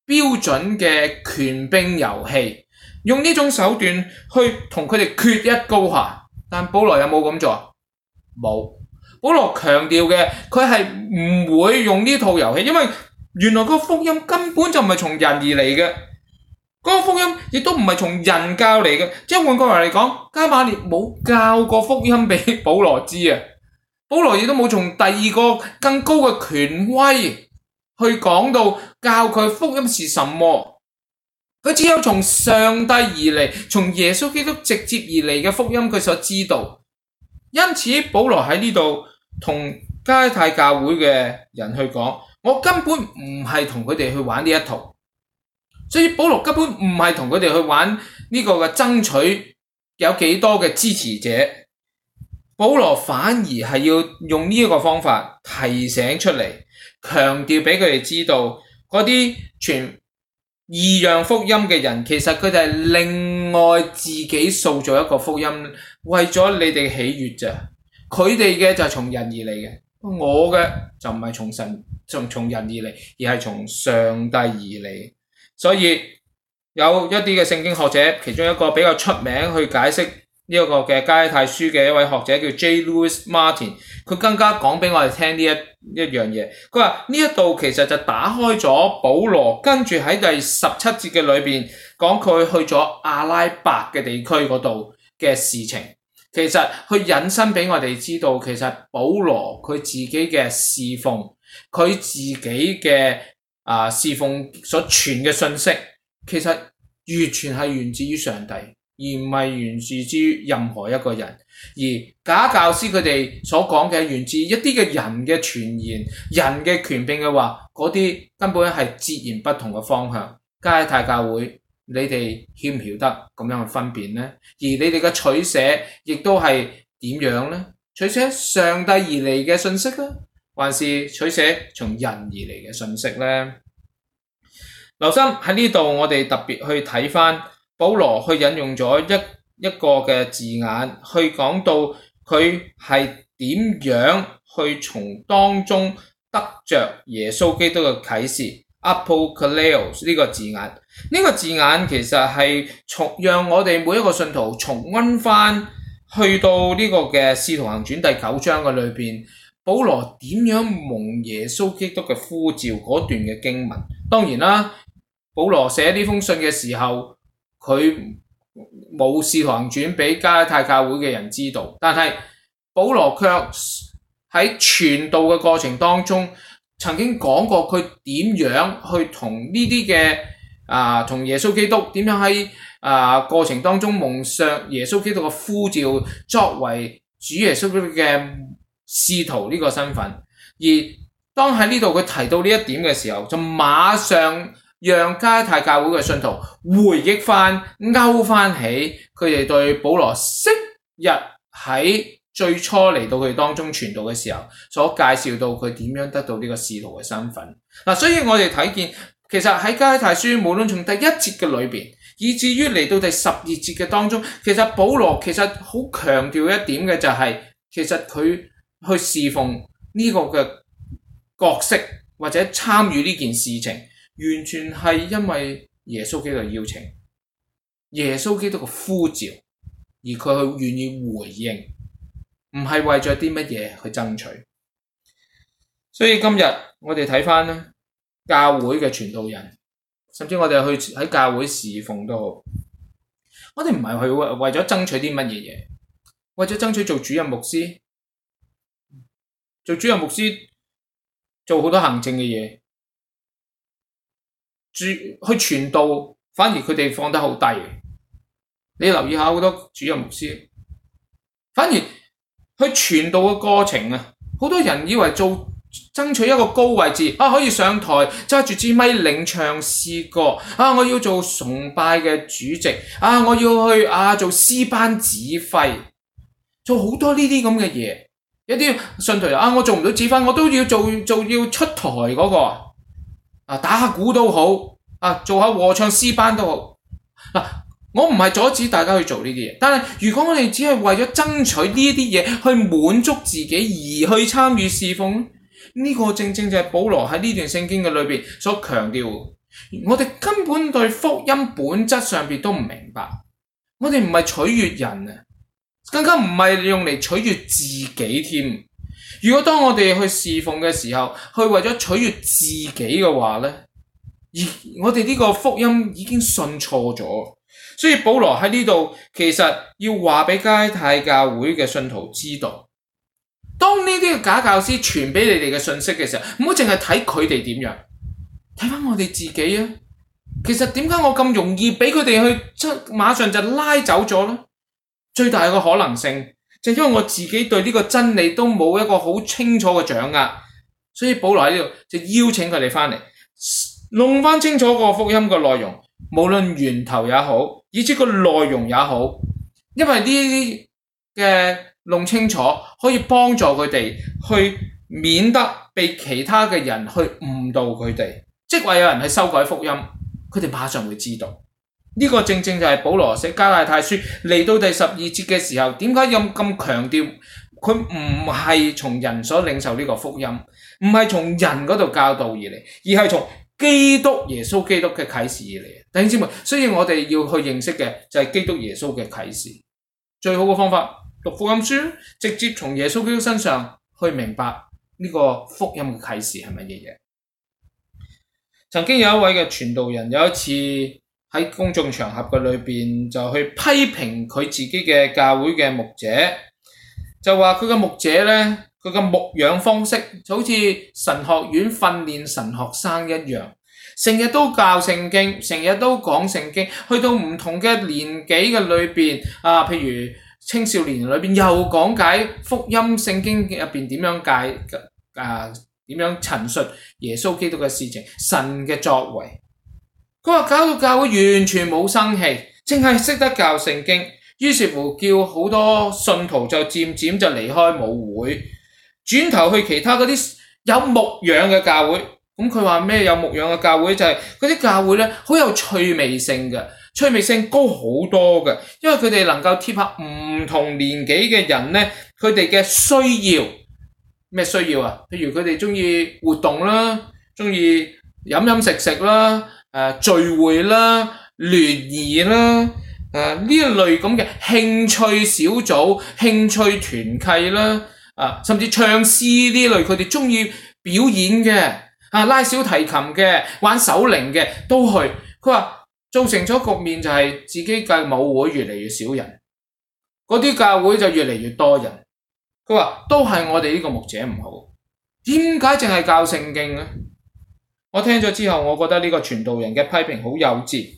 標準嘅權柄遊戲，用呢種手段去同佢哋決一高下。但保羅有冇咁做？冇。保羅強調嘅，佢係唔會用呢套遊戲，因為原來個福音根本就唔係從人而嚟嘅，嗰個福音亦都唔係從人教嚟嘅。即係換句話嚟講，加馬列冇教過福音俾保羅知啊，保羅亦都冇從第二個更高嘅權威去講到教佢福音是什麼，佢只有從上帝而嚟，從耶穌基督直接而嚟嘅福音佢所知道。因此保羅喺呢度同加拉太教會嘅人去講，我根本唔係同佢哋去玩呢一套，所以保羅根本唔係同佢哋去玩呢個嘅爭取有幾多嘅支持者，保羅反而係要用呢一個方法提醒出嚟，強調俾佢哋知道，嗰啲傳異樣福音嘅人，其實佢哋係另外自己塑造一個福音，為咗你哋喜悅咋。佢哋嘅就係從人而嚟嘅，我嘅就唔係從神，從從人而嚟，而係從上帝而嚟。所以有一啲嘅聖經學者，其中一個比較出名去解釋呢一個嘅加拉太書嘅一位學者叫 J. Lewis Martin， 佢更加講俾我哋聽呢一一樣嘢。佢話呢一度其實就打開咗保羅跟住喺第十七節嘅裏邊講佢去咗阿拉伯嘅地區嗰度嘅事情。其實去引申俾我哋知道，其實保羅佢自己嘅侍奉，佢自己嘅啊、呃、侍奉所傳嘅信息，其實完全係源自於上帝，而唔係源自於任何一個人。而假教師佢哋所講嘅源自一啲嘅人嘅傳言、人嘅權柄嘅話，嗰啲根本係截然不同嘅方向。加拉太教會，你哋曉唔曉得咁樣去分辨呢？而你哋嘅取捨亦都係點樣呢？取捨上帝而嚟嘅信息呢，還是取捨從人而嚟嘅信息呢？留心喺呢度，我哋特別去睇翻保羅去引用咗一一個嘅字眼，去講到佢係點樣去從當中得着耶穌基督嘅啟示。Apocalypse 呢個字眼，呢、這個字眼其實係從讓我哋每一個信徒重溫翻去到呢個嘅《使徒行傳》第九章嘅裏邊，保羅點樣蒙耶穌基督嘅呼召嗰段嘅經文。當然啦，保羅寫呢封信嘅時候，佢冇《使徒行傳》俾加拉太教會嘅人知道，但係保羅卻喺傳道嘅過程當中，曾經講過佢點樣去同呢啲嘅啊，同耶穌基督點樣喺啊過程當中蒙上耶穌基督嘅呼召，作為主耶穌基督嘅使徒呢個身份。而當喺呢度佢提到呢一點嘅時候，就馬上讓加拉太教會嘅信徒回憶翻、勾翻起佢哋對保羅昔日喺最初嚟到佢哋當中傳道嘅時候，所介紹到佢點樣得到呢個使徒嘅身份。嗱、啊，所以我哋睇見，其實喺加拉太書，無論從第一節嘅裏邊，以至於嚟到第十二節嘅當中，其實保羅其實好強調一點嘅就係、是，其實佢去侍奉呢個嘅角色或者參與呢件事情，完全係因為耶穌基督嘅邀請，耶穌基督嘅呼召，而佢去願意回應。唔係為咗啲乜嘢去爭取，所以今日我哋睇翻咧教會嘅傳道人，甚至我哋去喺教會侍奉都好，我哋唔係去為為咗爭取啲乜嘢嘢，為咗爭取做主任牧師，做主任牧師做好多行政嘅嘢，去傳道反而佢哋放得好低。你留意下好多主任牧師，反而去傳道嘅過程啊，好多人以為做爭取一個高位置啊，可以上台揸住支咪領唱詩歌啊，我要做崇拜嘅主席啊，我要去啊做詩班指揮，做好多呢啲咁嘅嘢。一啲信徒啊，我做唔到指揮，我都要做做要出台嗰、那個啊，打下鼓都好啊，做下和唱詩班都好嗱。啊，我唔係阻止大家去做呢啲嘢，但係如果我哋只係為咗爭取呢啲嘢去滿足自己而去參與侍奉，呢、這個正正就係保羅喺呢段聖經嘅裏邊所強調。 我哋根本對福音本質上邊都唔明白。我哋唔係取悅人啊，更加唔係用嚟取悅自己添。如果當我哋去侍奉嘅時候，去為咗取悅自己嘅話咧，而我哋呢個福音已經信錯咗。所以保羅喺呢度其實要話俾加拉太教會嘅信徒知道，當呢啲假教師傳俾你哋嘅信息嘅時候，唔好淨係睇佢哋點樣，睇翻我哋自己啊。其實點解我咁容易俾佢哋去即馬上就拉走咗呢？最大嘅可能性就係因為我自己對呢個真理都冇一個好清楚嘅掌握，所以保羅喺呢度就邀請佢哋翻嚟弄翻清楚個福音嘅內容，無論源頭也好，以至個內容也好，因為呢啲嘅弄清楚可以幫助佢哋去免得被其他嘅人去誤導佢哋，即係話有人去修改福音，佢哋馬上會知道。呢、這個正正就係保羅寫加拉太書嚟到第十二節嘅時候，點解有咁強調佢唔係從人所領受呢個福音，唔係從人嗰度教導而嚟，而係從基督耶穌基督嘅啟示而嚟。弟兄姊妹，所以我哋要去認識嘅就係基督耶穌嘅啟示。最好嘅方法讀福音書，直接從耶穌基督身上去明白呢個福音嘅啟示係乜嘢嘢。曾經有一位嘅傳道人，有一次喺公眾場合嘅裏邊就去批評佢自己嘅教會嘅牧者，就話佢嘅牧者咧，佢嘅牧養方式就好似神學院訓練神學生一樣，成日都教聖經，成日都講聖經，去到唔同嘅年紀嘅裏邊啊，譬如青少年裏邊又講解福音聖經入邊點樣解啊，點樣陳述耶穌基督嘅事情，神嘅作為。佢話搞到教會完全冇生氣，淨係識得教聖經，於是乎叫好多信徒就漸漸就離開母會，轉頭去其他嗰啲有牧養嘅教會。咁佢話咩有牧養嘅教會？就係嗰啲教會咧，好有趣味性嘅，趣味性高好多嘅，因為佢哋能夠貼合唔同年紀嘅人咧，佢哋嘅需要。咩需要啊？譬如佢哋中意活動啦，中意飲飲食食啦，誒、呃、聚會啦、聯誼啦，誒、呃、呢一類咁嘅興趣小組、興趣團契啦，啊、呃、甚至唱詩呢類，佢哋中意表演嘅，啊拉小提琴嘅、玩手鈴嘅都去。佢話造成咗局面就係自己嘅母會越嚟越少人，嗰啲教會就越嚟越多人。佢話都係我哋呢個牧者唔好，點解淨係教聖經呢？我聽咗之後，我覺得呢個傳道人嘅批評好幼稚。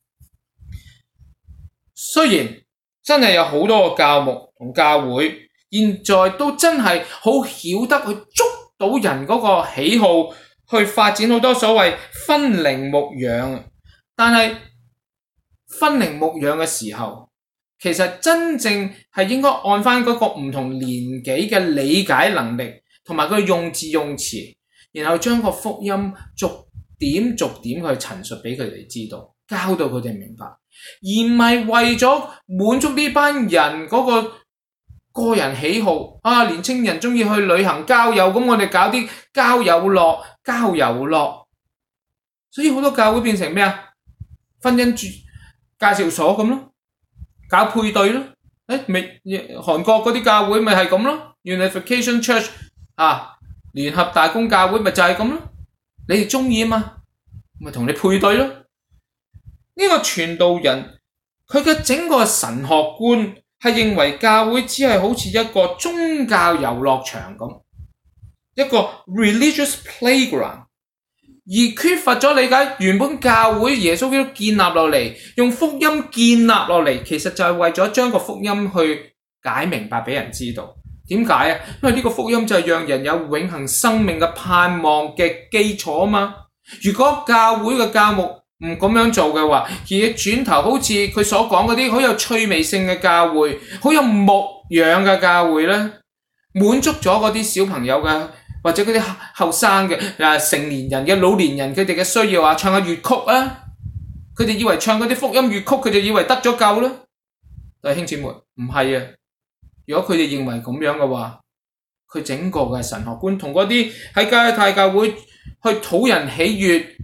雖然真係有好多個教牧同教會，現在都真係好曉得去捉到人嗰個喜好，去發展好多所謂分齡牧養。但係分齡牧養嘅時候，其實真正係應該按翻嗰個唔同年紀嘅理解能力，同埋佢用字用詞，然後將個福音逐點逐點去陳述俾佢哋知道，教到佢哋明白，而唔係為咗滿足呢班人嗰個個人喜好啊！年青人中意去旅行郊遊，咁我哋搞啲郊遊樂、郊遊樂，所以好多教會變成咩啊？婚姻介紹所咁咯。搞配對咯，誒，咪韓國嗰啲教會咪係咁咯 ，Unification Church 啊，聯合大公教會咪就係咁咯，你哋中意啊嘛，咪同你配對咯。呢、這個傳道人佢嘅整個神學觀係認為教會只係好似一個宗教遊樂場咁，一個 religious playground。而缺乏咗理解原本教會耶穌基督建立落嚟，用福音建立落嚟，其實就係為咗將個福音去解明白俾人知道。點解啊？因為呢個福音就係讓人有永恆生命嘅盼望嘅基礎啊嘛。如果教會嘅教牧唔咁樣做嘅話，而轉頭好似佢所講嗰啲好有趣味性嘅教會，好有牧養嘅教會咧，滿足咗嗰啲小朋友嘅，或者嗰啲後生嘅誒成年人嘅老年人佢哋嘅需要啊，唱下粵曲啊，佢哋以為唱嗰啲福音粵曲，佢就以為得咗救啦。弟兄姊妹，唔係啊！如果佢哋認為咁樣嘅話，佢整個嘅神學觀同嗰啲喺加拉太教會去討人喜悅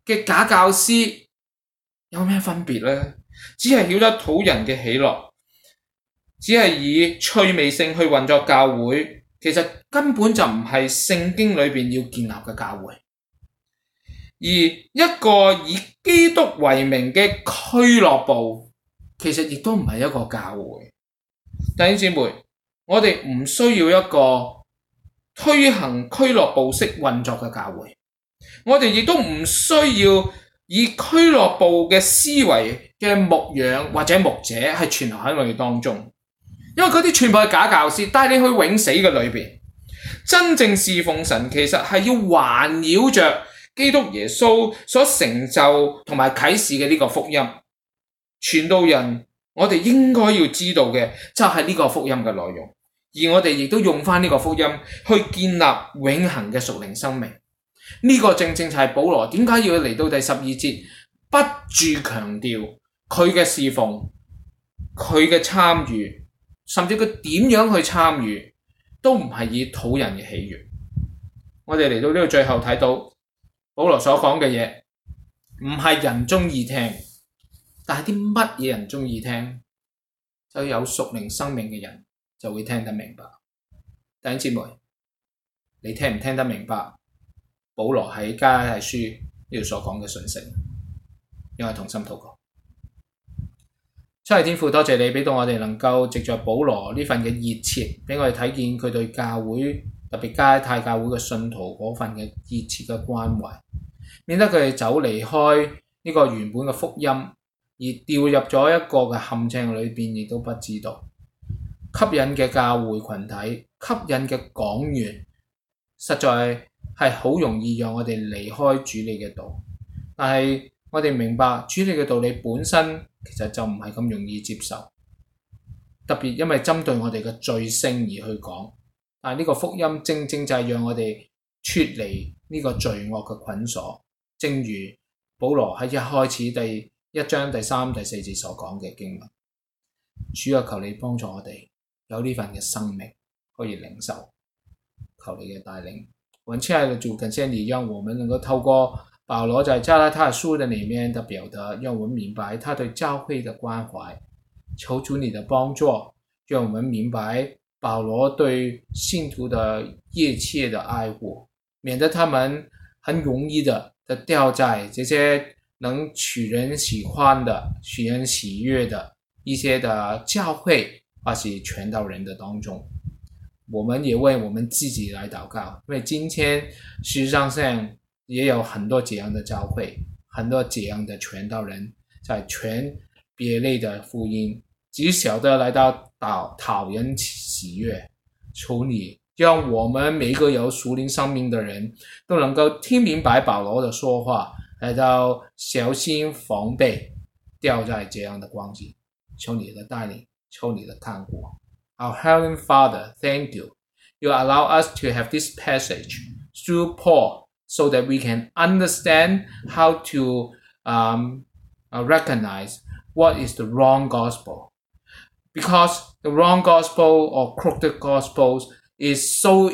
嘅假教師有咩分別呢？只係曉得討人嘅喜樂，只係以趣味性去運作教會，其實根本就唔係聖經裏面要建立嘅教會。而一個以基督為名嘅俱樂部，其實亦都唔係一個教會。弟兄姊妹，我哋唔需要一個推行俱樂部式運作嘅教會，我哋亦都唔需要以俱樂部嘅思維嘅牧養或者牧者係存留喺我哋當中，因為嗰啲全部係假教師，帶你去永死嘅裏邊。真正侍奉神其實係要環繞着基督耶穌所成就同埋啟示嘅呢個福音。傳道人，我哋應該要知道嘅就係呢個福音嘅內容，而我哋亦都用翻呢個福音去建立永恆嘅屬靈生命。呢、這個正正就係保羅點解要嚟到第十二節不住強調佢嘅侍奉、佢嘅參與，甚至佢點樣去參與，都唔係以討人嘅喜悅。我哋嚟到呢度最後睇到保羅所講嘅嘢，唔係人中意聽，但係啲乜嘢人中意聽？就有屬靈生命嘅人就會聽得明白。弟兄姊妹，你聽唔聽得明白保羅喺加拉太書呢度所講嘅信息？因為同心禱告。七位天父，多謝你俾到我哋能夠藉着保羅呢份嘅熱切，俾我哋睇見佢對教會，特別加拉太教會嘅信徒嗰份嘅熱切嘅關懷，免得佢哋走離開呢個原本嘅福音，而掉入咗一個嘅陷阱裏邊，亦都不知道。吸引嘅教會群體，吸引嘅講員，實在係好容易讓我哋離開主你嘅道。但係我哋明白主你嘅道理本身其實就唔係咁容易接受，特別因為針對我哋嘅罪性而去講。但係呢個福音正正就係讓我哋脫離呢個罪惡嘅捆鎖，正如保羅喺一開始第一章第三、第四節所講嘅經文。主啊，求你幫助我哋有呢份嘅生命可以領受，求你嘅帶領。我們親愛的主，感謝你讓我們能夠透過保羅在加拉太書的裡面的表達，讓我們明白他對教會的關懷。求主你的幫助，讓我們明白保羅對信徒的熱切的愛護，免得他們很容易的的掉在這些能取人喜歡的、取人喜悅的一些的教會或是傳道人的當中。我們也為我們自己來禱告，因為今天事實上上也有很多這樣的教會，很多這樣的傳道人在傳別類的福音，只曉得來到討討人喜悅。求你讓我們每個有屬靈生命的人都能夠聽明白保羅的說話，來到小心防備掉在這樣的光景。求你的帶領，求你的看顧。Our Heavenly Father, thank you. You allow us to have this passage through Paul so that we can understand how to um, uh, recognize what is the wrong gospel. Because the wrong gospel or crooked gospels is so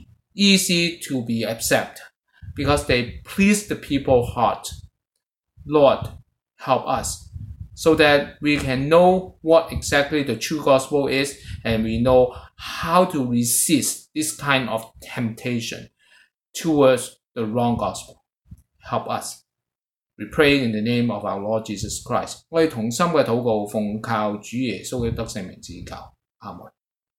easy to be accepted because they please the people's heart. Lord, help us so that we can know what exactly the true gospel is, and we know how to resist this kind of temptation towards the wrong gospel. Help us. We pray in the name of our Lord Jesus Christ. 我哋同心嘅禱告，奉靠主耶穌嘅得勝名字教，阿門。